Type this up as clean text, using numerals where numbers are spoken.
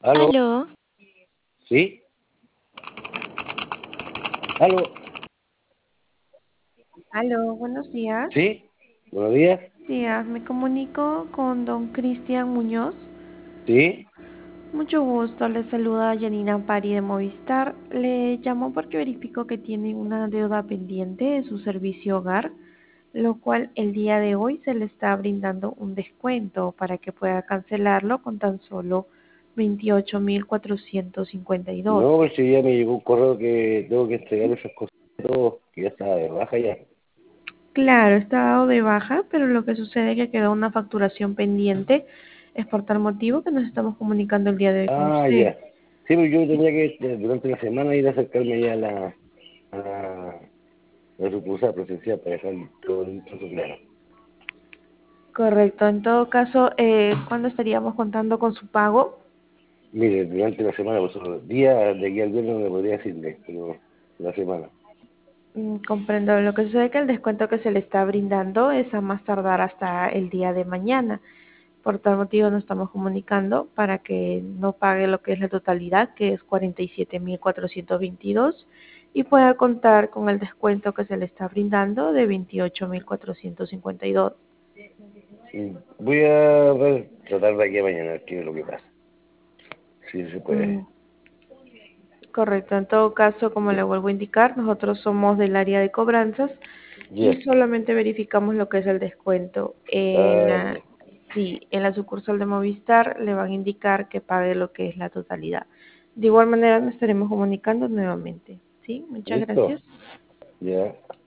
¿Aló? Aló, ¿Sí? ¿Aló? aló, buenos días. ¿Sí? ¿Buenos días? Días, me comunico con don Cristian Muñoz. ¿Sí? Mucho gusto, le saluda Janina Pari de Movistar. Le llamo porque verifico que tiene una deuda pendiente de su servicio hogar, lo cual el día de hoy se le está brindando un descuento para que pueda cancelarlo con tan solo 28.452. No, pues si ya me llegó un correo que tengo que entregar esas cosas, todo, que ya estaba de baja ya. Claro, está dado de baja, pero lo que sucede es que quedó una facturación pendiente. Es por tal motivo que nos estamos comunicando el día de hoy con Ah, usted. ya. Sí, pues yo tenía que durante la semana ir a acercarme ya a la sucursal presencial para dejar todo eso claro. Correcto. En todo caso, ¿cuándo estaríamos contando con su pago? Mire, durante la semana, pues los días de aquí al viernes no me podría decirle, pero la semana. Comprendo. Lo que sucede es que el descuento que se le está brindando es a más tardar hasta el día de mañana. Por tal motivo nos estamos comunicando para que no pague lo que es la totalidad, que es 47.422, y pueda contar con el descuento que se le está brindando de 28.452. Voy a ver, tratar de aquí a mañana, a ver qué es lo que pasa. Si se puede. Mm, Correcto. En todo caso, como le vuelvo a indicar, nosotros somos del área de cobranzas y Ya. solamente verificamos lo que es el descuento. Ah, ya. Sí, en la sucursal de Movistar le van a indicar que pague lo que es la totalidad. De igual manera nos estaremos comunicando nuevamente. Sí, muchas ¿Listo? gracias. Ya.